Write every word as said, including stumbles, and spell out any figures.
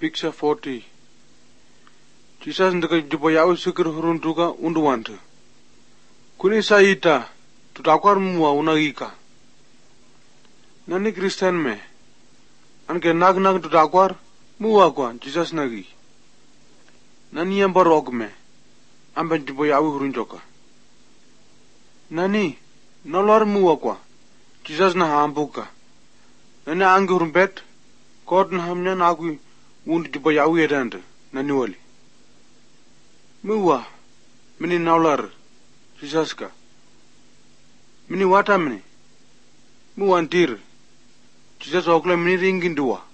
Picture forty. Jesus ndika jibo yawe sikir huruntuka undu wante. Kuni saita tutakwar muwa unagika. Nani Christian me. Anke nag nag tutakwar muwa kwa Jesus nagi. Nani yamba rog me. Amben jibo yawe hurunjoka. Nani nolor muwa kwa Jesus na hambuka. Nani ange hurumbet kod na hamnya nagu undu jibo yawe edande. Nani wali. Muwa mini naular Jesus ka. Mini wata mini. Muwa antir. Jesus okla mini ringin dua.